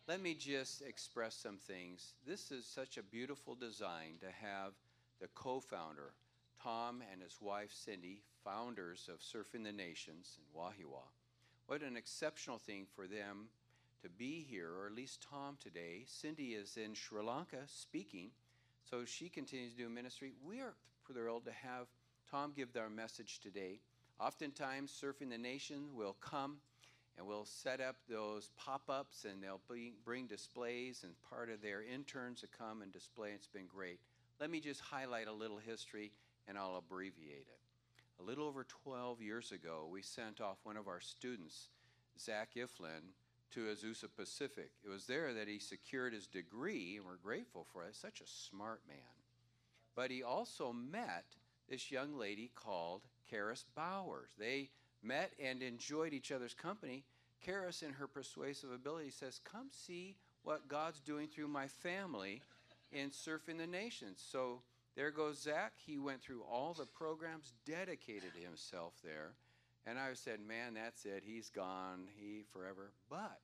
Let me just express some things. This is such a beautiful design to have the co-founder, Tom and his wife Cindy, founders of Surfing the Nations in Wahiawa. What an exceptional thing for them to be here, or at least Tom today. Cindy is in Sri Lanka speaking, so she continues to do ministry. We are thrilled to have Tom give our message today. Oftentimes, Surfing the Nation will come and we'll set up those pop-ups, and they'll bring displays, and part of their interns to come and display. It's been great. Let me just highlight a little history, and I'll abbreviate it. A little over 12 years ago, we sent off one of our students, Zach Iflin, to Azusa Pacific. It was there that he secured his degree, and we're grateful for it. Such a smart man. But he also met this young lady called Karis Bowers. They met and enjoyed each other's company. Karis, in her persuasive ability, says, come see what God's doing through my family in Surfing the Nations. So there goes Zach. He went through all the programs, dedicated himself there. And I said, man, that's it. He's gone. He forever. But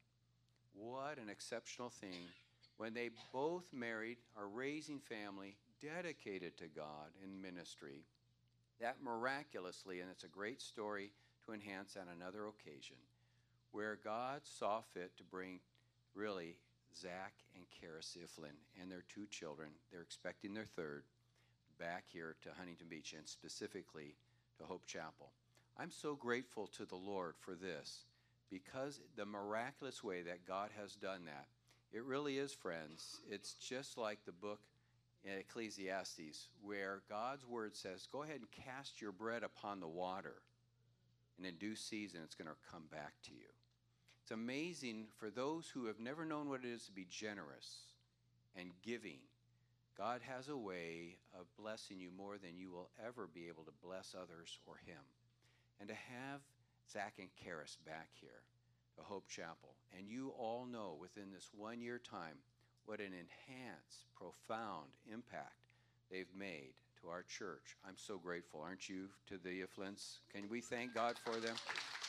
what an exceptional thing when they both married, are raising family, dedicated to God in ministry. That miraculously, and it's a great story to enhance on another occasion, where God saw fit to bring really Zach and Karis Iflin and their two children, they're expecting their third, back here to Huntington Beach, and specifically to Hope Chapel. I'm so grateful to the Lord for this, because the miraculous way that God has done that, it really is, friends, it's just like the book in Ecclesiastes, where God's word says, go ahead and cast your bread upon the water, and in due season it's going to come back to you. It's amazing for those who have never known what it is to be generous and giving. God has a way of blessing you more than you will ever be able to bless others or him. And to have Zach and Karis back here to Hope Chapel, and you all know within this 1 year time what an enhanced, profound impact they've made to our church. I'm so grateful, aren't you, to the Iflins? Can we thank God for them?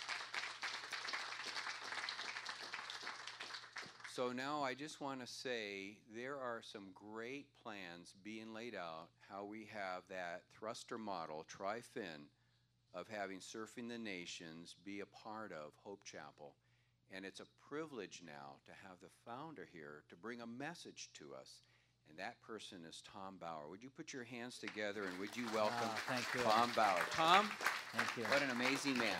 So now I just want to say there are some great plans being laid out, how we have that thruster model, Tri-Fin, of having Surfing the Nations be a part of Hope Chapel. And it's a privilege now to have the founder here to bring a message to us. And that person is Tom Bauer. Would you put your hands together and would you welcome thank you. Tom Bauer? Tom, thank you. What an amazing man.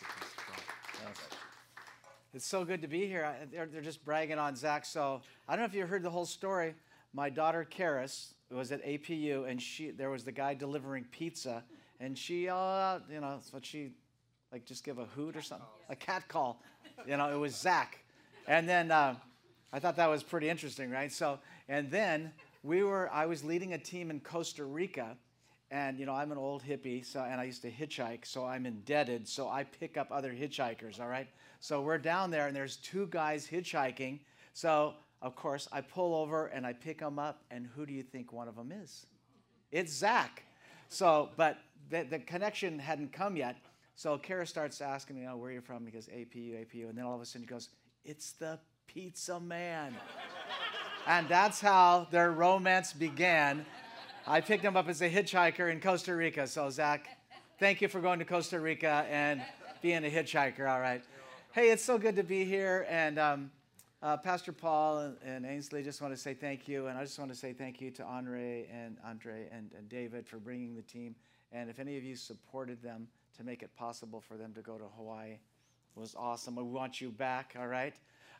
Yes. It's so good to be here. They're just bragging on Zach. So I don't know if you heard the whole story. My daughter Karis was at APU, and there was the guy delivering pizza, and she, that's what she, like, just give a hoot or something, a cat call. It was Zach. And then I thought that was pretty interesting, right? So, and then I was leading a team in Costa Rica, and, I'm an old hippie, and I used to hitchhike, so I'm indebted, so I pick up other hitchhikers, all right? So we're down there, and there's two guys hitchhiking. So, of course, I pull over, and I pick them up, and who do you think one of them is? It's Zach. So, but the connection hadn't come yet. So Kara starts asking me, where are you from? He goes, APU, APU. And then all of a sudden he goes, it's the pizza man. And that's how their romance began. I picked him up as a hitchhiker in Costa Rica. So Zach, thank you for going to Costa Rica and being a hitchhiker, all right. Hey, it's so good to be here. And Pastor Paul and Ainsley, just want to say thank you. And I just want to say thank you to Andre and David for bringing the team. And if any of you supported them to make it possible for them to go to Hawaii, it was awesome. We want you back, all right?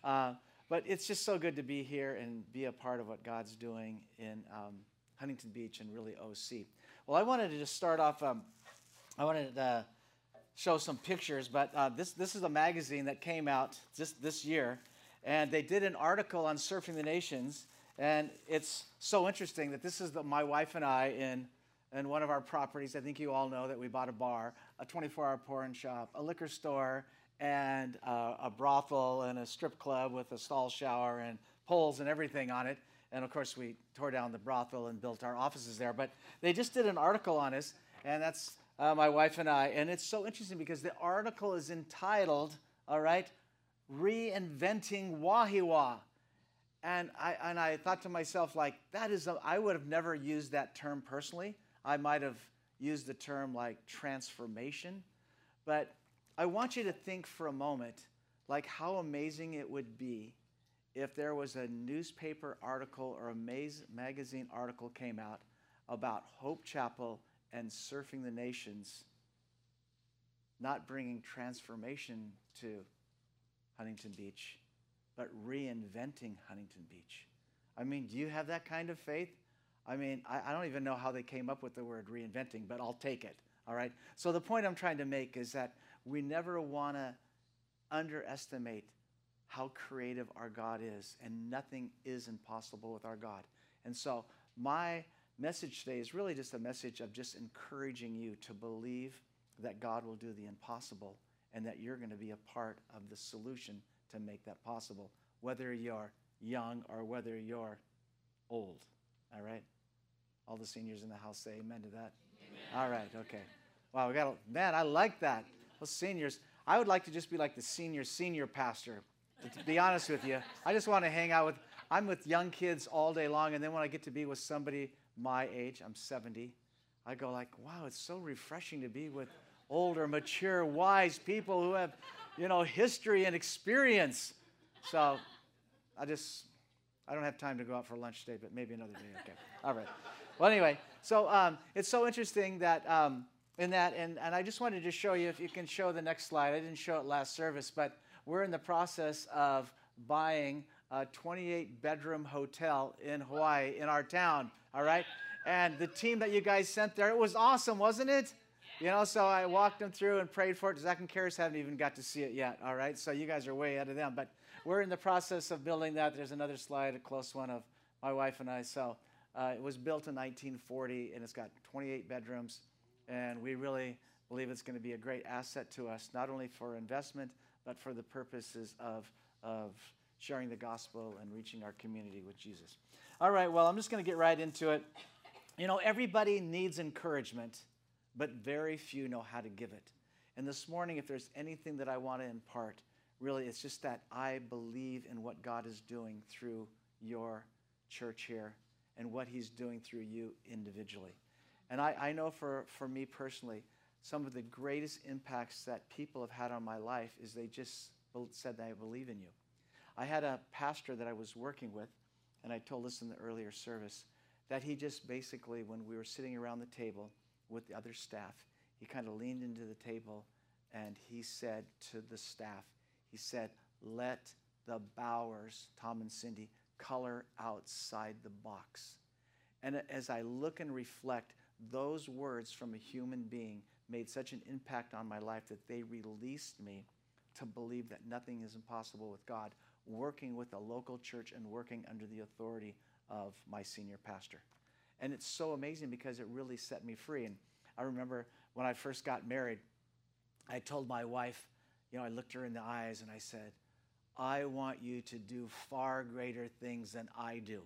But it's just so good to be here and be a part of what God's doing in Huntington Beach and really OC. Well, I wanted to just start off, I wanted to show some pictures, but this is a magazine that came out this year, and they did an article on Surfing the Nations, and it's so interesting that this is my wife and I in one of our properties. I think you all know that we bought a bar, a 24-hour porn shop, a liquor store, and a brothel and a strip club with a stall shower and poles and everything on it. And, of course, we tore down the brothel and built our offices there. But they just did an article on us, and that's my wife and I. And it's so interesting because the article is entitled, all right, Reinventing Wahiawa. And I thought to myself, like, I would have never used that term personally. I might have used the term like transformation. But I want you to think for a moment, like how amazing it would be if there was a newspaper article or a magazine article came out about Hope Chapel and Surfing the Nations not bringing transformation to Huntington Beach, but reinventing Huntington Beach. I mean, do you have that kind of faith? I mean, I don't even know how they came up with the word reinventing, but I'll take it, all right? So the point I'm trying to make is that we never want to underestimate how creative our God is, and nothing is impossible with our God. And so my message today is really just a message of just encouraging you to believe that God will do the impossible and that you're going to be a part of the solution to make that possible, whether you're young or whether you're old, all right? All the seniors in the house say amen to that? Amen. All right, okay. Wow, man, I like that. Those seniors. I would like to just be like the senior pastor, to be honest with you. I just want to hang out I'm with young kids all day long, and then when I get to be with somebody my age, I'm 70, I go like, wow, it's so refreshing to be with older, mature, wise people who have, history and experience. So I don't have time to go out for lunch today, but maybe another day. Okay. All right. Well, anyway, so it's so interesting that and I just wanted to show you, if you can show the next slide. I didn't show it last service, but we're in the process of buying a 28-bedroom hotel in Hawaii in our town, all right? And the team that you guys sent there, it was awesome, wasn't it? So I walked them through and prayed for it. Zach and Karis haven't even got to see it yet, all right? So you guys are way ahead of them. But we're in the process of building that. There's another slide, a close one of my wife and I. So it was built in 1940, and it's got 28 bedrooms. And we really believe it's going to be a great asset to us, not only for investment, but for the purposes of sharing the gospel and reaching our community with Jesus. All right, well, I'm just going to get right into it. Everybody needs encouragement, but very few know how to give it. And this morning, if there's anything that I want to impart, really, it's just that I believe in what God is doing through your church here and what he's doing through you individually. And I know for me personally, some of the greatest impacts that people have had on my life is they just said that I believe in you. I had a pastor that I was working with, and I told this in the earlier service, that he just basically, when we were sitting around the table with the other staff, he kind of leaned into the table and he said to the staff, he said, let the Bowers, Tom and Cindy, color outside the box. And as I look and reflect, those words from a human being made such an impact on my life that they released me to believe that nothing is impossible with God, working with a local church and working under the authority of my senior pastor. And it's so amazing because it really set me free. And I remember when I first got married, I told my wife, I looked her in the eyes and I said, I want you to do far greater things than I do.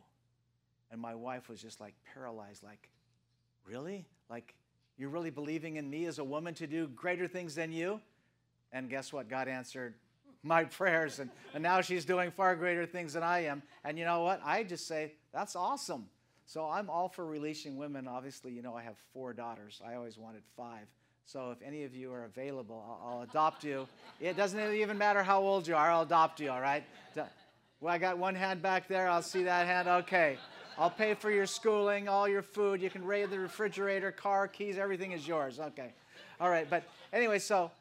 And my wife was just like paralyzed, like, really? Like, you're really believing in me as a woman to do greater things than you? And guess what? God answered my prayers, and now she's doing far greater things than I am. And you know what? I just say, that's awesome. So I'm all for releasing women. Obviously, I have 4 daughters. I always wanted 5. So if any of you are available, I'll adopt you. It doesn't even matter how old you are. I'll adopt you, all right? Well, I got one hand back there. I'll see that hand. Okay. I'll pay for your schooling, all your food. You can raid the refrigerator, car, keys, everything is yours. Okay. All right. But anyway, so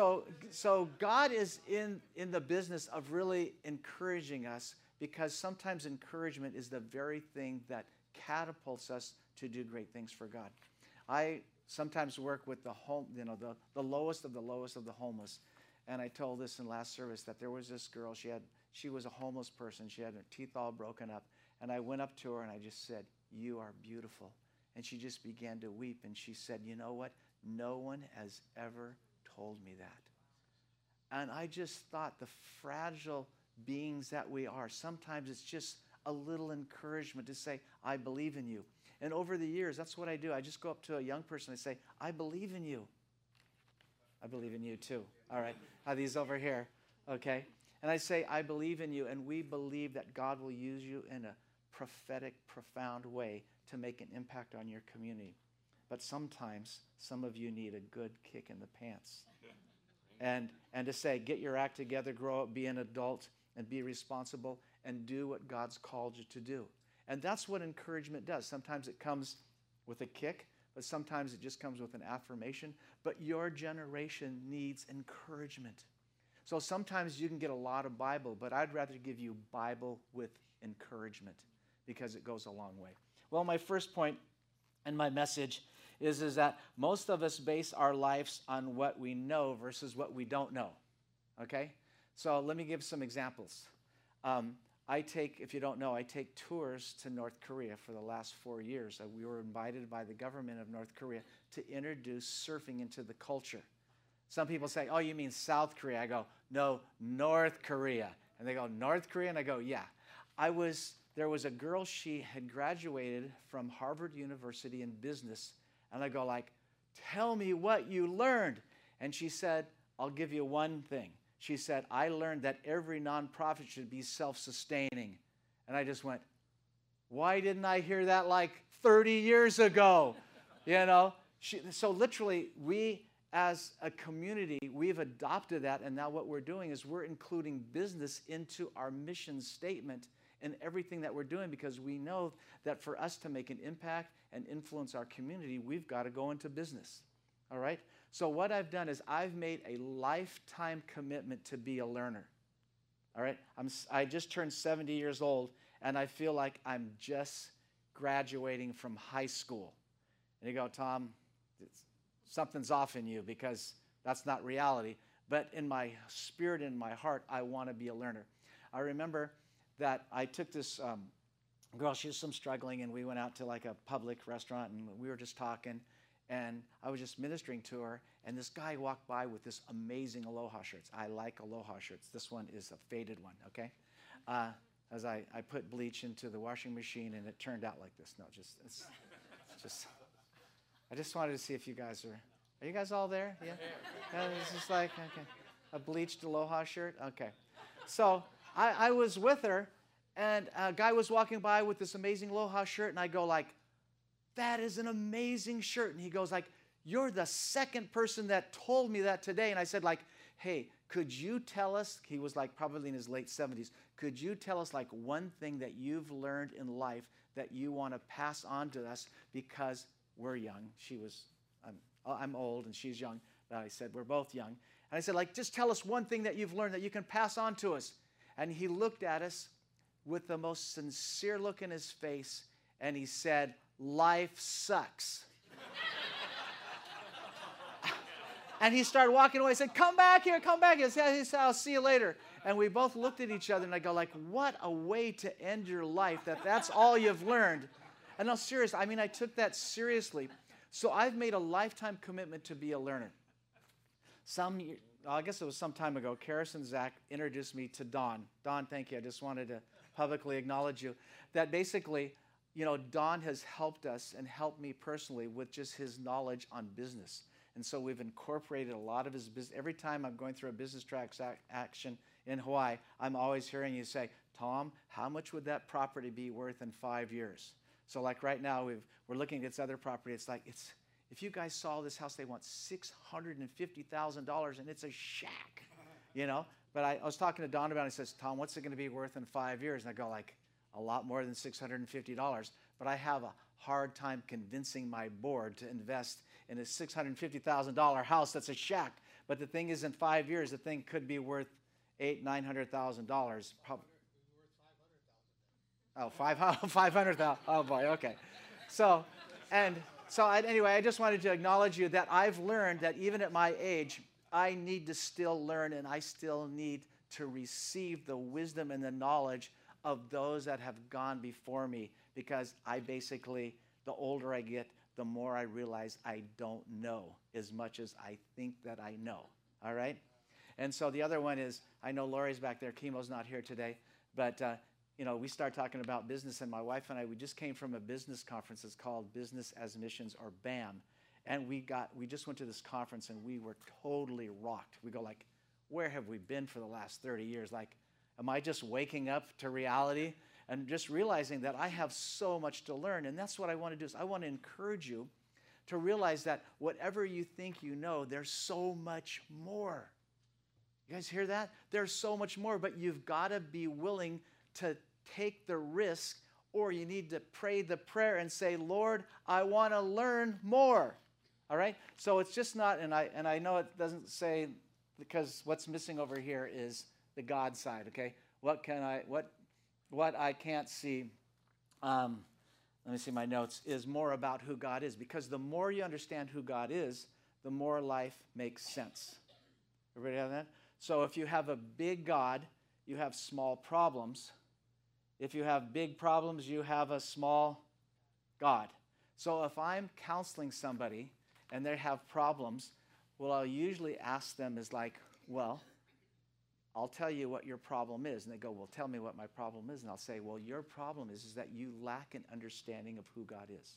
God is in the business of really encouraging us, because sometimes encouragement is the very thing that catapults us to do great things for God. I sometimes work with the lowest of the lowest of the homeless. And I told this in last service that there was this girl, she was a homeless person. She had her teeth all broken up. And I went up to her and I just said, you are beautiful. And she just began to weep. And she said, you know what? No one has ever told me that. And I just thought, the fragile beings that we are, sometimes it's just a little encouragement to say, I believe in you. And over the years, that's what I do. I just go up to a young person and say, I believe in you. I believe in you too. All right. Are these over here? Okay. And I say, I believe in you, and we believe that God will use you in a prophetic, profound way to make an impact on your community. But sometimes some of you need a good kick in the pants. And to say, get your act together, grow up, be an adult, and be responsible, and do what God's called you to do. And that's what encouragement does. Sometimes it comes with a kick, but sometimes it just comes with an affirmation. But your generation needs encouragement. So sometimes you can get a lot of Bible, but I'd rather give you Bible with encouragement because it goes a long way. Well, my first point and my message is that most of us base our lives on what we know versus what we don't know, okay? So let me give some examples. If you don't know, I take tours to North Korea for the last 4 years. We were invited by the government of North Korea to introduce surfing into the culture. Some people say, oh, you mean South Korea? I go, no, North Korea. And they go, North Korea? And I go, yeah. There was a girl, she had graduated from Harvard University in business. And I go like, tell me what you learned. And she said, I'll give you one thing. She said, I learned that every nonprofit should be self-sustaining. And I just went, why didn't I hear that like 30 years ago? You know? So literally, we as a community, we've adopted that. And now what we're doing is we're including business into our mission statement in everything that we're doing, because we know that for us to make an impact and influence our community, we've got to go into business. All right? So what I've done is I've made a lifetime commitment to be a learner. All right? I just turned 70 years old, and I feel like I'm just graduating from high school. And you go, Tom, something's off in you, because that's not reality. But in my spirit, in my heart, I want to be a learner. I remember that I took this girl, she was some struggling, and we went out to like a public restaurant, and we were just talking, and I was just ministering to her, and this guy walked by with this amazing Aloha shirts. I like Aloha shirts. This one is a faded one, okay? As I put bleach into the washing machine, and it turned out like this. No, it's just, I just wanted to see if you guys are you guys all there? Yeah? It's just like, okay, a bleached Aloha shirt? Okay. So I was with her, and a guy was walking by with this amazing Aloha shirt, and I go like, that is an amazing shirt. And he goes like, you're the second person that told me that today. And I said like, hey, could you tell us, he was like probably in his late 70s, could you tell us like one thing that you've learned in life that you want to pass on to us, because we're young. I'm old and she's young. But I said, we're both young. And I said like, just tell us one thing that you've learned that you can pass on to us. And he looked at us with the most sincere look in his face, and he said, life sucks. And he started walking away. I said, come back here, come back here. He said, I'll see you later. And we both looked at each other, and I go like, what a way to end your life, that's all you've learned. And no, serious, I took that seriously. So I've made a lifetime commitment to be a learner. I guess it was some time ago, Karis and Zach introduced me to Don. Don, thank you. I just wanted to publicly acknowledge you. That basically, Don has helped us and helped me personally with just his knowledge on business. And so we've incorporated a lot of his business. Every time I'm going through a business transaction in Hawaii, I'm always hearing you say, Tom, how much would that property be worth in 5 years? So like right now, we're looking at this other property. It's like, if you guys saw this house, they want $650,000, and it's a shack, But I was talking to Don about it. He says, Tom, what's it going to be worth in 5 years? And I go like, a lot more than $650. But I have a hard time convincing my board to invest in a $650,000 house that's a shack. But the thing is, in 5 years, the thing could be worth $900,000. Probably. Oh, 500,000. Oh boy. Okay. Anyway, I just wanted to acknowledge you that I've learned that even at my age, I need to still learn, and I still need to receive the wisdom and the knowledge of those that have gone before me, because the older I get, the more I realize I don't know as much as I think that I know. All right? And so the other one is, I know Lori's back there. Chemo's not here today, but we start talking about business, and my wife and I, we just came from a business conference. It's called Business as Missions, or BAM. And we just went to this conference, and we were totally rocked. We go like, where have we been for the last 30 years? Like, am I just waking up to reality and just realizing that I have so much to learn? And that's what I want to do is I want to encourage you to realize that whatever you think you know, there's so much more. You guys hear that? There's so much more, but you've got to be willing to take the risk, or you need to pray the prayer and say, Lord, I want to learn more. All right? So it's just not, and I know it doesn't say, because what's missing over here is the God side, okay? What I can't see, let me see my notes, is more about who God is. Because the more you understand who God is, the more life makes sense. Everybody have that? So if you have a big God, you have small problems. If you have big problems, you have a small God. So if I'm counseling somebody and they have problems, what I'll usually ask them is like, well, I'll tell you what your problem is. And they go, well, tell me what my problem is. And I'll say, well, your problem is that you lack an understanding of who God is.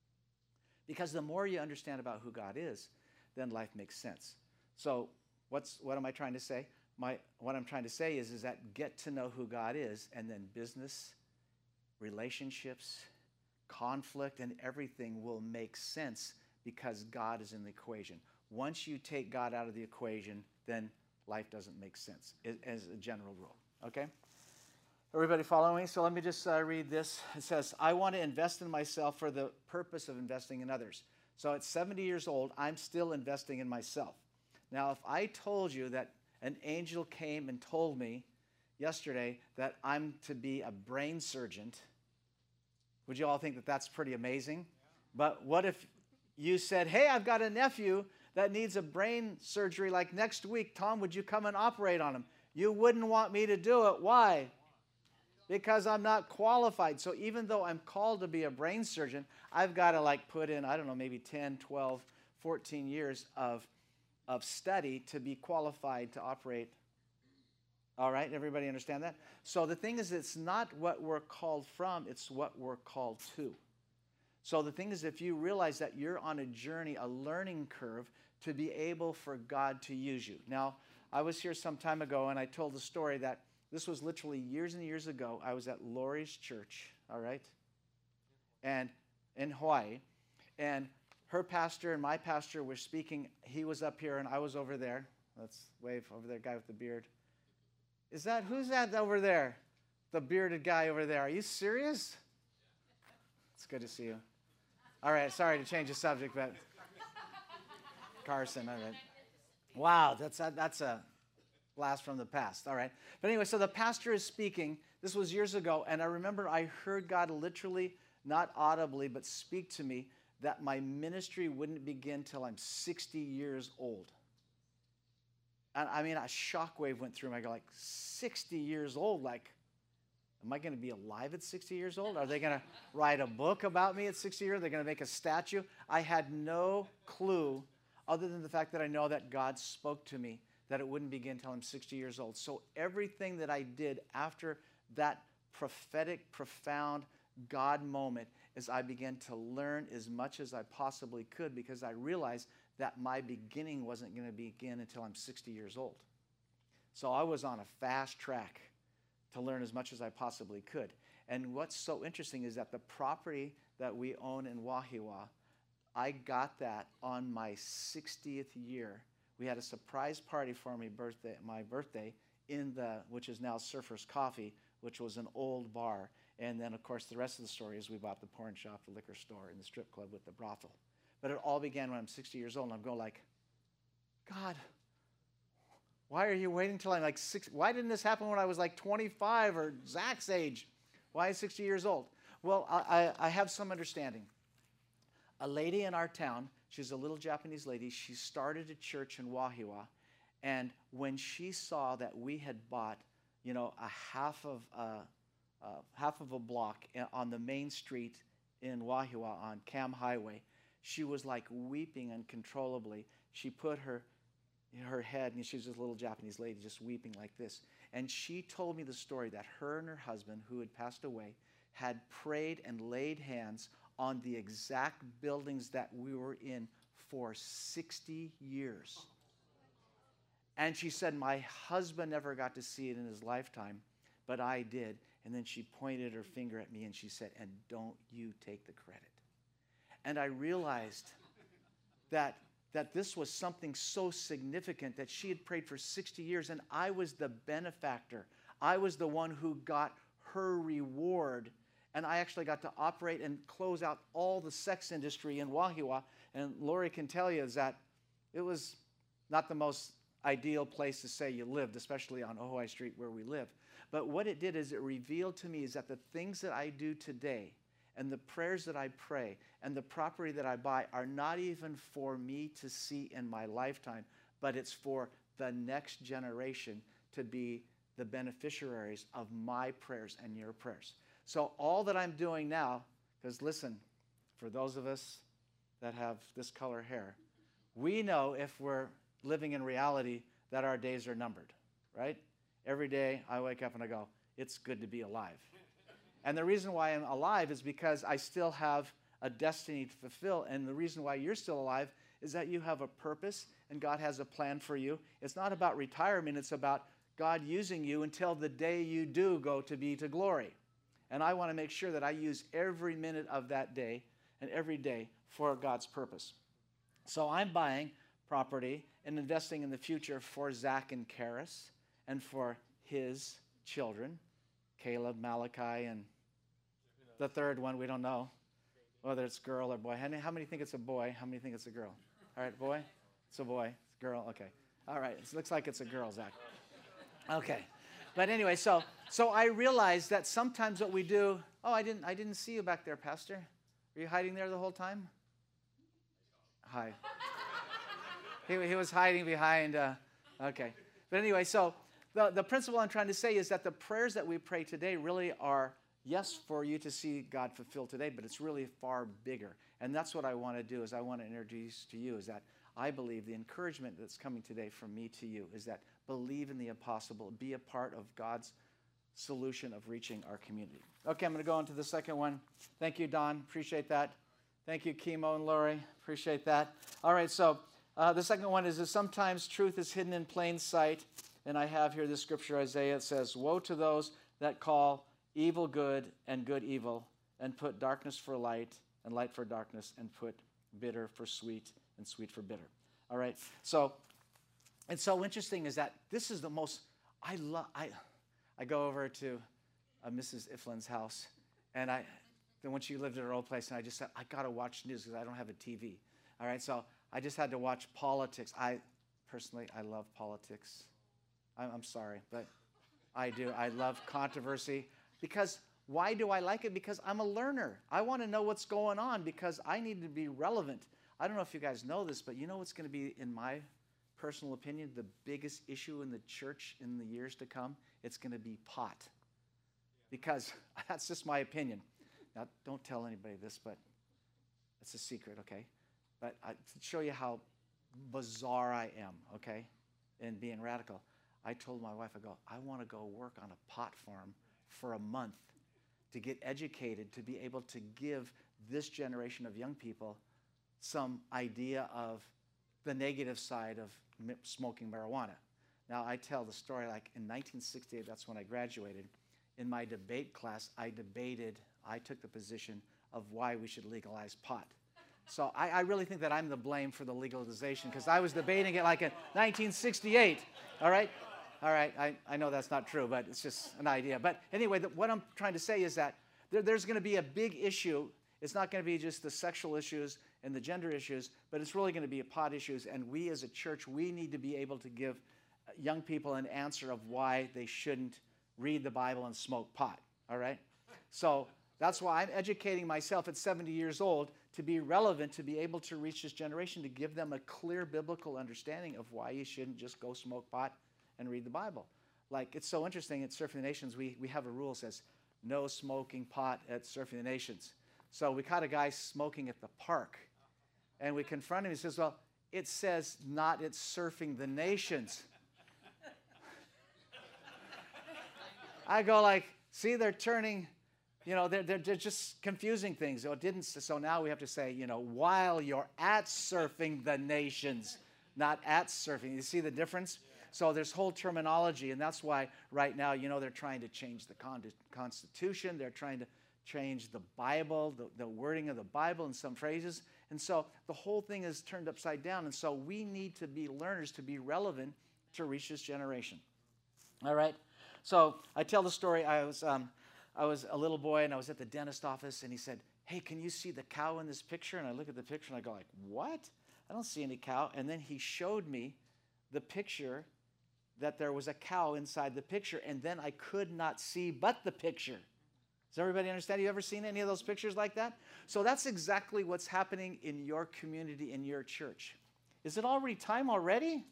Because the more you understand about who God is, then life makes sense. So what am I trying to say? What I'm trying to say is that get to know who God is, and then business, relationships, conflict, and everything will make sense because God is in the equation. Once you take God out of the equation, then life doesn't make sense, as a general rule. Okay? Everybody following? So let me just read this. It says, I want to invest in myself for the purpose of investing in others. So at 70 years old, I'm still investing in myself. Now, if I told you that an angel came and told me yesterday that I'm to be a brain surgeon, would you all think that that's pretty amazing? Yeah. But what if you said, hey, I've got a nephew that needs a brain surgery like next week. Tom, would you come and operate on him? You wouldn't want me to do it. Why? Because I'm not qualified. So even though I'm called to be a brain surgeon, I've got to like put in, I don't know, maybe 10, 12, 14 years of study to be qualified to operate. All right, everybody understand that? So the thing is, it's not what we're called from, it's what we're called to. So the thing is, if you realize that you're on a journey, a learning curve, to be able for God to use you. Now, I was here some time ago, and I told the story that this was literally years and years ago. I was at Lori's church, all right, and in Hawaii, and her pastor and my pastor were speaking. He was up here, and I was over there. Let's wave over there, guy with the beard. Who's that over there? The bearded guy over there. Are you serious? It's good to see you. All right, sorry to change the subject, but Carson, all right. Wow, that's a blast from the past. All right. But anyway, so the pastor is speaking. This was years ago, and I remember I heard God literally, not audibly, but speak to me that my ministry wouldn't begin till I'm 60 years old. And I mean, a shockwave went through me. I go, like, 60 years old? Like, am I going to be alive at 60 years old? Are they going to write a book about me at 60 years? Are they going to make a statue? I had no clue other than the fact that I know that God spoke to me that it wouldn't begin until I'm 60 years old. So everything that I did after that prophetic, profound God moment is I began to learn as much as I possibly could, because I realized that my beginning wasn't going to begin until I'm 60 years old. So I was on a fast track to learn as much as I possibly could. And what's so interesting is that the property that we own in Wahiawa, I got that on my 60th year. We had a surprise party for my birthday, which is now Surfer's Coffee, which was an old bar. And then, of course, the rest of the story is we bought the porn shop, the liquor store, and the strip club with the brothel. But it all began when I'm 60 years old, and I'm going like, God, why are you waiting till I'm like 60? Why didn't this happen when I was like 25 or Zach's age? Why is 60 years old? Well, I have some understanding. A lady in our town, she's a little Japanese lady, she started a church in Wahiawa, and when she saw that we had bought, a half of a block on the main street in Wahiawa on Cam Highway, she was like weeping uncontrollably. She put her head, and she was this little Japanese lady just weeping like this. And she told me the story that her and her husband, who had passed away, had prayed and laid hands on the exact buildings that we were in for 60 years. And she said, my husband never got to see it in his lifetime, but I did. And then she pointed her finger at me and she said, and don't you take the credit. And I realized that this was something so significant that she had prayed for 60 years, and I was the benefactor. I was the one who got her reward, and I actually got to operate and close out all the sex industry in Wahiawa. And Lori can tell you is that it was not the most ideal place to say you lived, especially on Ojai Street where we live. But what it did is it revealed to me is that the things that I do today and the prayers that I pray and the property that I buy are not even for me to see in my lifetime, but it's for the next generation to be the beneficiaries of my prayers and your prayers. So all that I'm doing now, because listen, for those of us that have this color hair, we know if we're living in reality that our days are numbered, right? Every day I wake up and I go, it's good to be alive. And the reason why I'm alive is because I still have a destiny to fulfill. And the reason why you're still alive is that you have a purpose and God has a plan for you. It's not about retirement. It's about God using you until the day you do go to be to glory. And I want to make sure that I use every minute of that day and every day for God's purpose. So I'm buying property and investing in the future for Zach and Karis and for his children, Caleb, Malachi, and the third one, we don't know whether it's girl or boy. How many think it's a boy? How many think it's a girl? All right, boy? It's a boy. It's a girl. Okay. All right. It looks like it's a girl, Zach. Okay. But anyway, so I realized that sometimes what we do, oh, I didn't see you back there, Pastor. Were you hiding there the whole time? Hi. He was hiding behind, okay. But anyway, so the principle I'm trying to say is that the prayers that we pray today really are, yes, for you to see God fulfilled today, but it's really far bigger. And that's what I want to do is I want to introduce to you is that I believe the encouragement that's coming today from me to you is that believe in the impossible, be a part of God's solution of reaching our community. Okay, I'm going to go on to the second one. Thank you, Don. Appreciate that. Thank you, Kimo and Lori. Appreciate that. All right, so the second one is that sometimes truth is hidden in plain sight. And I have here this scripture, Isaiah. It says, woe to those that call evil good and good evil, and put darkness for light and light for darkness, and put bitter for sweet and sweet for bitter. All right. So it's so interesting is that this is the most, I go over to Mrs. Iflin's house, and then when she lived at her old place, and I just said, I got to watch news because I don't have a TV. All right. So I just had to watch politics. Personally, I love politics. I'm sorry, but I do. I love controversy. Because why do I like it? Because I'm a learner. I want to know what's going on because I need to be relevant. I don't know if you guys know this, but you know what's going to be, in my personal opinion, the biggest issue in the church in the years to come? It's going to be pot. Because that's just my opinion. Now, don't tell anybody this, but it's a secret, okay? But to show you how bizarre I am, okay, in being radical, I told my wife, I want to go work on a pot farm for a month to get educated, to be able to give this generation of young people some idea of the negative side of smoking marijuana. Now, I tell the story, like in 1968, that's when I graduated. In my debate class, I took the position of why we should legalize pot. So I really think that I'm the blame for the legalization because I was debating it like in 1968, all right? All right, I know that's not true, but it's just an idea. But anyway, what I'm trying to say is that there's going to be a big issue. It's not going to be just the sexual issues and the gender issues, but it's really going to be pot issues. And we as a church, we need to be able to give young people an answer of why they shouldn't read the Bible and smoke pot, all right? So that's why I'm educating myself at 70 years old to be relevant, to be able to reach this generation, to give them a clear biblical understanding of why you shouldn't just go smoke pot and read the Bible. Like, it's so interesting at Surfing the Nations, we have a rule that says no smoking pot at Surfing the Nations. So we caught a guy smoking at the park, and we confront him. He says, well, it says not at Surfing the Nations. I go like, see, they're turning, they're just confusing things. So now we have to say, while you're at Surfing the Nations, not at surfing. You see the difference? So there's whole terminology, and that's why right now, they're trying to change the Constitution. They're trying to change the Bible, the wording of the Bible in some phrases. And so the whole thing is turned upside down. And so we need to be learners to be relevant to reach this generation. All right? So I tell the story. I was a little boy, and I was at the dentist office, and he said, "Hey, can you see the cow in this picture?" And I look at the picture, and I go like, "What? I don't see any cow." And then he showed me the picture, that there was a cow inside the picture, and then I could not see but the picture. Does everybody understand? You ever seen any of those pictures like that? So that's exactly what's happening in your community, in your church. Is it already time already?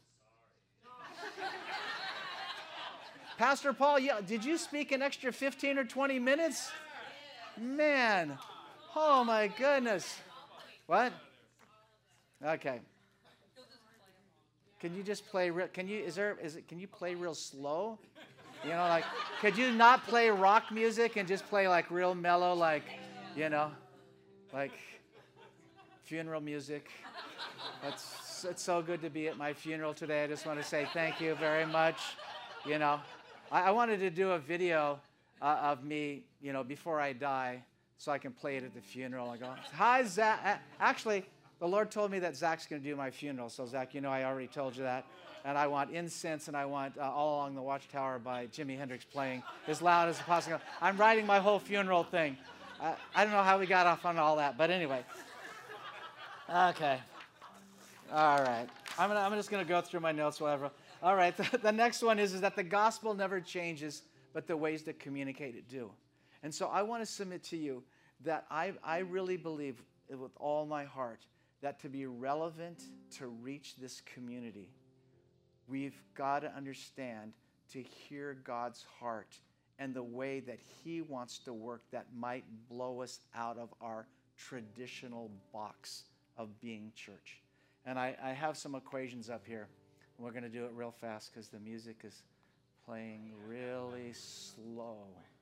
Pastor Paul, did you speak an extra 15 or 20 minutes? Man, oh my goodness. What? Okay. Can you just play can you play real slow? Could you not play rock music and just play like real mellow, like funeral music? It's so good to be at my funeral today. I just want to say thank you very much. I wanted to do a video of me, before I die, so I can play it at the funeral. I go, "Hi, Zach." Actually, the Lord told me that Zach's going to do my funeral. So, Zach, I already told you that. And I want incense, and I want All Along the Watchtower by Jimi Hendrix playing as loud as possible. I'm writing my whole funeral thing. I don't know how we got off on all that, but anyway. Okay. All right. I'm just going to go through my notes, whatever. All right. The next one is that the gospel never changes, but the ways to communicate it do. And so I want to submit to you that I really believe with all my heart that to be relevant to reach this community, we've got to understand to hear God's heart and the way that He wants to work that might blow us out of our traditional box of being church. And I have some equations up here. And we're going to do it real fast because the music is playing really slow.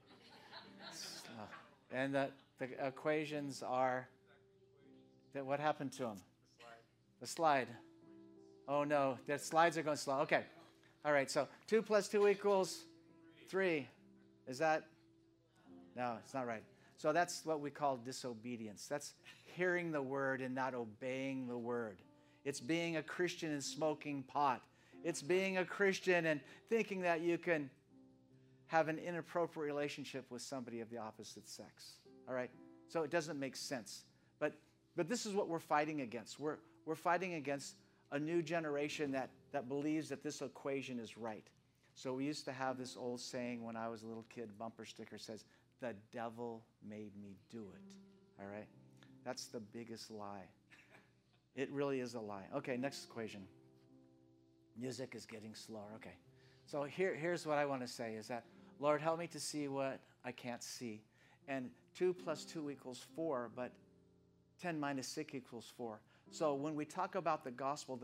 And the equations are, what happened to them? The slide. Oh no, the slides are going slow. Okay. All right, so 2 + 2 = 3. Is that? No, it's not right. So that's what we call disobedience. That's hearing the word and not obeying the word. It's being a Christian and smoking pot. It's being a Christian and thinking that you can have an inappropriate relationship with somebody of the opposite sex. All right? So it doesn't make sense. But this is what we're fighting against. We're fighting against a new generation that believes that this equation is right. So we used to have this old saying when I was a little kid, bumper sticker says, "The devil made me do it." All right? That's the biggest lie. It really is a lie. Okay, next equation. Music is getting slower. Okay. So here's what I want to say is that, Lord, help me to see what I can't see. And 2 + 2 = 4, but 10 - 6 = 4. So when we talk about the gospel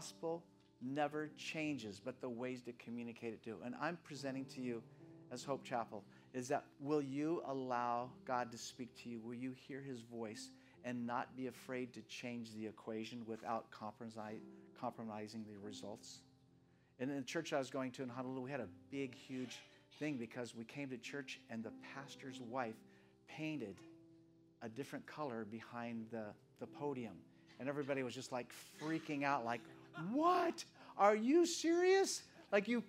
never changes, but the ways to communicate it do. And I'm presenting to you as Hope Chapel is that will you allow God to speak to you? Will you hear His voice and not be afraid to change the equation without compromising the results? And in the church I was going to in Honolulu, we had a big, huge thing because we came to church and the pastor's wife painted a different color behind the podium. And everybody was just like freaking out, like, "What? Are you serious? Like you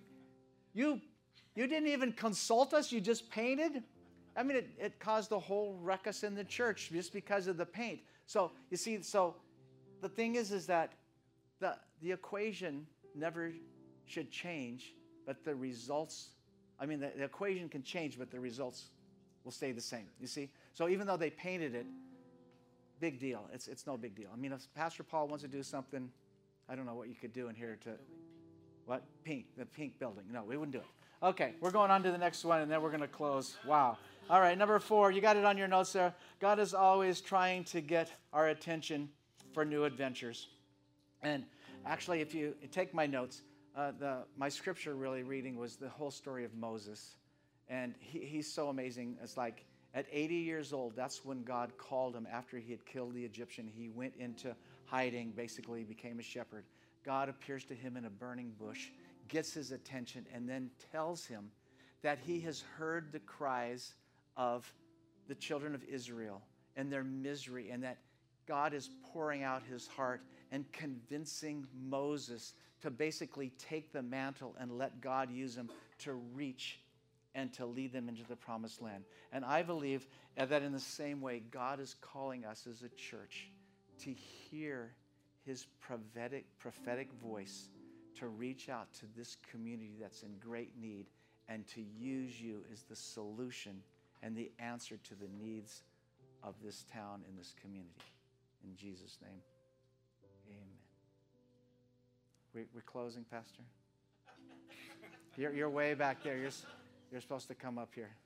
didn't even consult us? You just painted?" I mean, it caused a whole ruckus in the church just because of the paint. So you see, the thing is that the equation never should change, but the results, the equation can change, but the results will stay the same. You see? So even though they painted it, big deal. It's no big deal. If Pastor Paul wants to do something, I don't know what you could do in here to, what? The pink building. No, we wouldn't do it. Okay, we're going on to the next one, and then we're going to close. Wow. All right, number 4. You got it on your notes there. God is always trying to get our attention for new adventures. And actually, if you take my notes, my scripture really reading was the whole story of Moses. And he's so amazing. It's like at 80 years old, that's when God called him after he had killed the Egyptian. He went into hiding, basically became a shepherd. God appears to him in a burning bush, gets his attention and then tells him that he has heard the cries of the children of Israel and their misery, and that God is pouring out his heart and convincing Moses to basically take the mantle and let God use him to reach and to lead them into the promised land. And I believe that in the same way, God is calling us as a church to hear his prophetic voice, to reach out to this community that's in great need, and to use you as the solution and the answer to the needs of this town and this community. In Jesus' name, amen. We're closing, Pastor? You're way back there. You're supposed to come up here.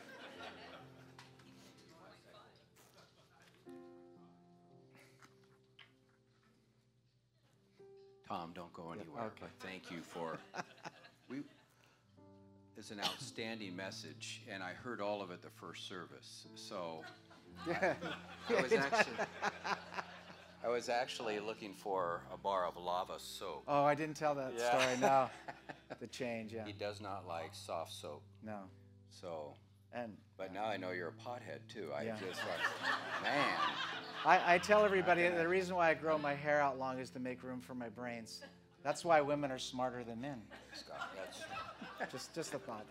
Tom, don't go anywhere. Okay. But thank you for. It's an outstanding message, and I heard all of it the first service. So Yeah. I was actually looking for a bar of lava soap. Oh, I didn't tell that story. No, the change. Yeah. He does not like soft soap. No. So. And. But now I know you're a pothead too. I Yeah. just like, man. I tell everybody the reason why I grow my hair out long is to make room for my brains. That's why women are smarter than men. Scott, that's. Just a thought.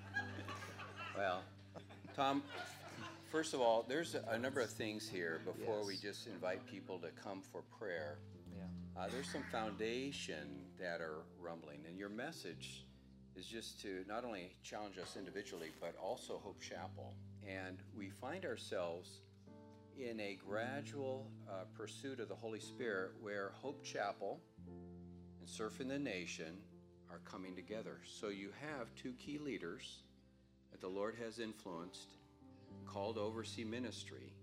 Well, Tom, first of all, there's a number of things here before we just invite people to come for prayer. Yeah. There's some foundation that are rumbling, and your message is just to not only challenge us individually, but also Hope Chapel. And we find ourselves in a gradual pursuit of the Holy Spirit where Hope Chapel and Surfing the Nation are coming together. So you have two key leaders that the Lord has influenced, called Oversee Ministry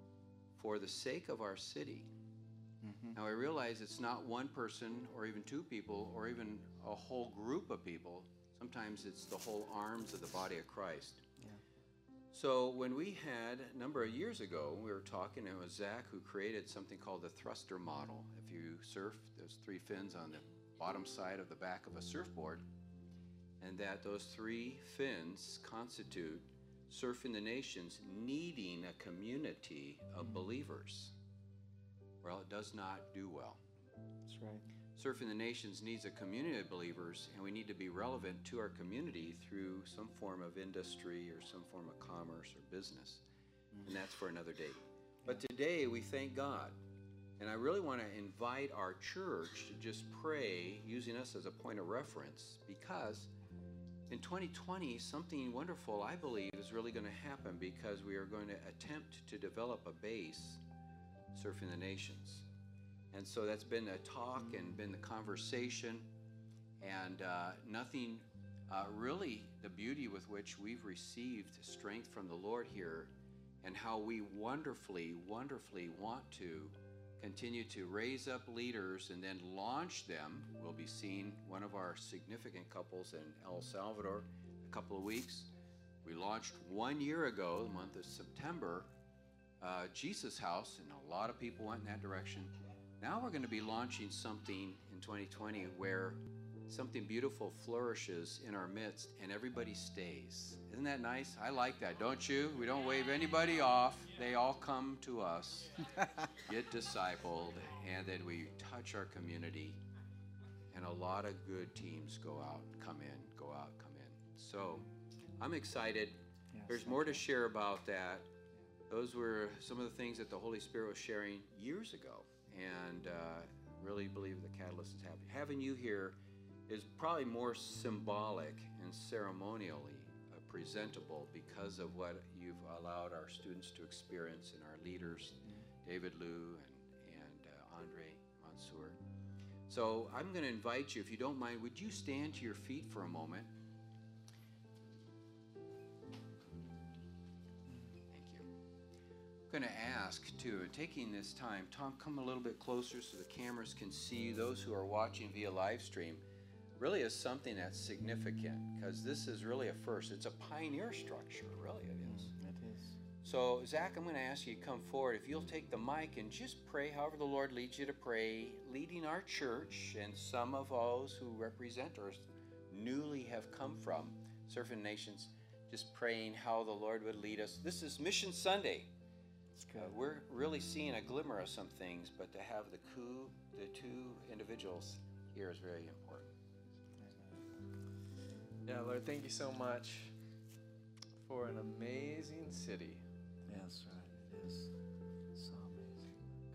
for the sake of our city. Mm-hmm. Now I realize it's not one person or even two people or even a whole group of people. Sometimes it's the whole arms of the body of Christ. Yeah. So when we had, a number of years ago, we were talking, and it was Zach who created something called the thruster model. If you surf, there's 3 fins on the bottom side of the back of a surfboard, and that those 3 fins constitute Surfing the Nations needing a community of believers. Well, it does not do well. That's right. Surfing the Nations needs a community of believers, and we need to be relevant to our community through some form of industry or some form of commerce or business. And that's for another day. But today we thank God. And I really want to invite our church to just pray using us as a point of reference, because in 2020, something wonderful, I believe, is really going to happen, because we are going to attempt to develop a base, Surfing the Nations. And so that's been a talk and been the conversation, and nothing really the beauty with which we've received strength from the Lord here, and how we wonderfully, wonderfully want to continue to raise up leaders and then launch them. We'll be seeing one of our significant couples in El Salvador in a couple of weeks. We launched 1 year ago, the month of September, Jesus House, and a lot of people went in that direction. Now we're going to be launching something in 2020 where something beautiful flourishes in our midst and everybody stays. Isn't that nice? I like that, don't you? We don't wave anybody off. They all come to us, get discipled, and then we touch our community. And a lot of good teams go out, come in, go out, come in. So I'm excited. Yes. There's more to share about that. Those were some of the things that the Holy Spirit was sharing years ago. And really believe the catalyst is happening. Having you here is probably more symbolic and ceremonially presentable because of what you've allowed our students to experience and our leaders, David Liu and Andre Mansour. So I'm going to invite you, if you don't mind, would you stand to your feet for a moment? I'm going to ask, too, taking this time, Tom, come a little bit closer so the cameras can see those who are watching via live stream. Really is something that's significant, because this is really a first. It's a pioneer structure, really it is. It is. So, Zach, I'm going to ask you to come forward. If you'll take the mic and just pray however the Lord leads you to pray, leading our church and some of those who represent newly have come from Surfing Nations, just praying how the Lord would lead us. This is Mission Sunday. It's good. We're really seeing a glimmer of some things, but to have the two individuals here is very important. Yeah, Lord, thank you so much for an amazing city. Yes, right. It is so amazing.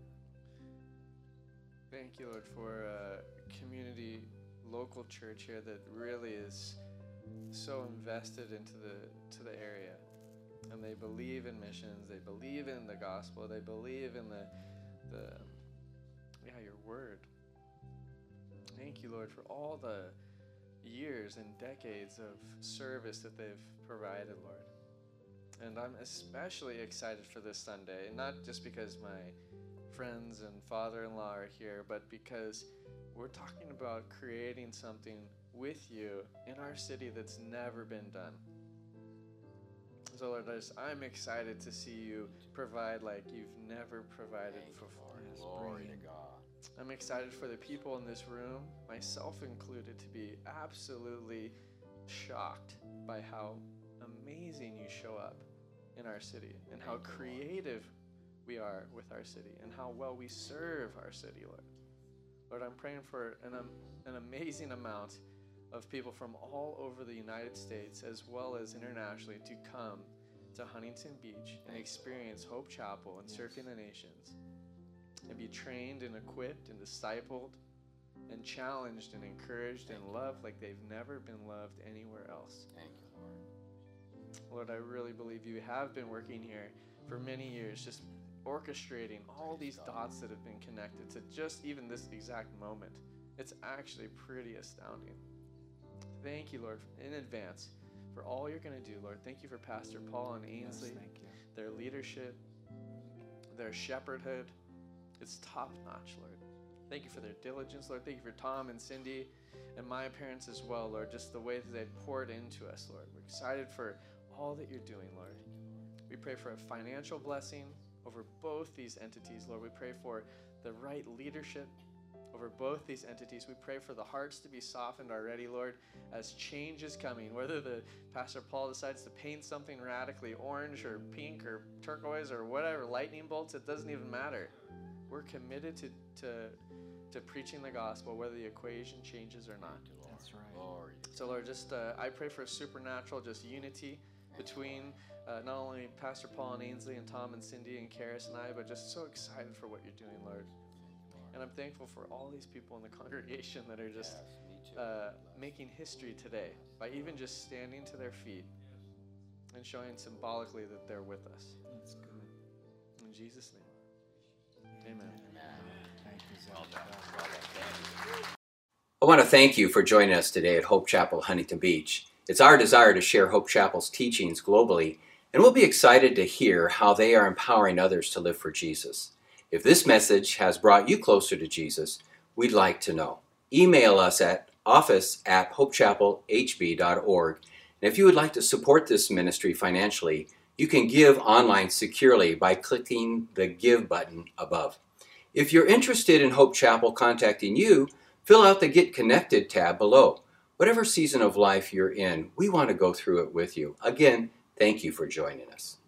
Thank you, Lord, for a community, local church here that really is so invested into the area. And they believe in missions, they believe in the gospel, they believe in your word. Thank you, Lord, for all the years and decades of service that they've provided, Lord. And I'm especially excited for this Sunday, not just because my friends and father-in-law are here, but because we're talking about creating something with you in our city that's never been done. So Lord, I'm excited to see you provide like you've never provided before. Yes, glory to God. I'm excited for the people in this room, myself included, to be absolutely shocked by how amazing you show up in our city and how creative we are with our city and how well we serve our city, Lord. Lord, I'm praying for an amazing amount of people from all over the United States as well as internationally to come to Huntington Beach and experience Hope Chapel and Surfing the Nations and be trained and equipped and discipled and challenged and encouraged and loved like they've never been loved anywhere else. Thank you, Lord, Lord. I really believe you have been working here for many years, just orchestrating all these dots that have been connected to just even this exact moment. It's actually pretty astounding. Thank you, Lord, in advance for all you're going to do, Lord. Thank you for Pastor Paul and Ainsley, Yes, thank you. their leadership, their shepherdhood. It's top-notch, Lord. Thank you for their diligence, Lord. Thank you for Tom and Cindy and my parents as well, Lord, just the way that they've poured into us, Lord. We're excited for all that you're doing, Lord. We pray for a financial blessing over both these entities, Lord. We pray for the right leadership over both these entities. We pray for the hearts to be softened already, Lord, as change is coming. Whether the Pastor Paul decides to paint something radically orange or pink or turquoise or whatever, lightning bolts, it doesn't even matter. We're committed to preaching the gospel, whether the equation changes or not. That's right. Glory. So, Lord, just I pray for a supernatural just unity between not only Pastor Paul and Ainsley and Tom and Cindy and Karis and I, but just so excited for what you're doing, Lord. And I'm thankful for all these people in the congregation that are just making history today by even just standing to their feet and showing symbolically that they're with us. That's good. In Jesus' name, amen. Thank you, Zach. Well done. Well done. Thank you. I want to thank you for joining us today at Hope Chapel, Huntington Beach. It's our desire to share Hope Chapel's teachings globally, and we'll be excited to hear how they are empowering others to live for Jesus. If this message has brought you closer to Jesus, we'd like to know. Email us at office@hopechapelhb.org. And if you would like to support this ministry financially, you can give online securely by clicking the Give button above. If you're interested in Hope Chapel contacting you, fill out the Get Connected tab below. Whatever season of life you're in, we want to go through it with you. Again, thank you for joining us.